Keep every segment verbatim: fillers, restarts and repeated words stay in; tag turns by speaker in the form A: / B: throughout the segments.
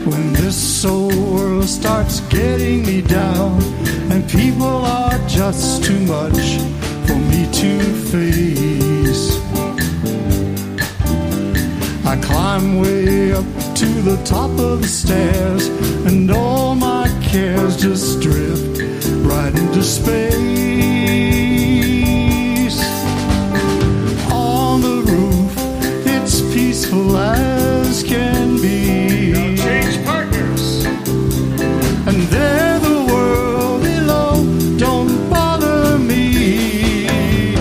A: When this old world starts getting me down and people are just too much for me to face, I climb way up to the top of the stairs and all my cares just drift right into space. On the roof, it's peaceful as can be.
B: Now change partners.
A: And there the world below don't bother me.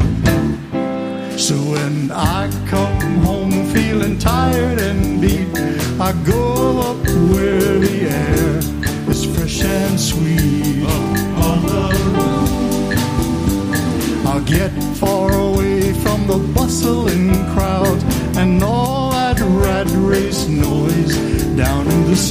A: So when I come home feeling tired and beat, I go up where the air is fresh and sweet.
B: Up on the roof.
A: I'll get far away from the bustling crowd and all that rat race noise down in the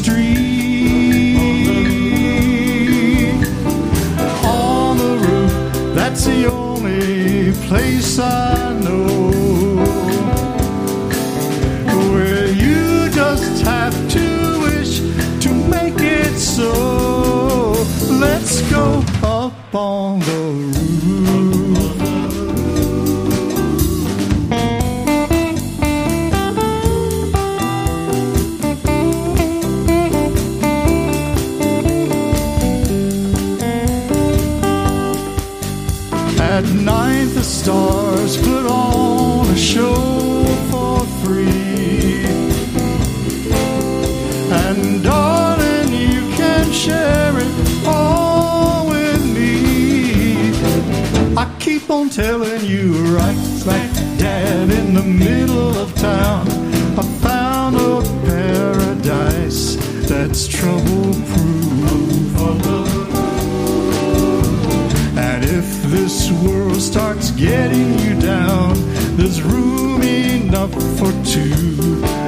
A: street. On the roof, that's the only place I know where you just have to wish to make it so. Let's go up on the roof. At night the stars put on a show for free, and darling, you can share it all with me. I keep on telling you right smack dab in the middle of town, I found a paradise that's trouble-proof. And if this world starts getting you down, there's room enough for two.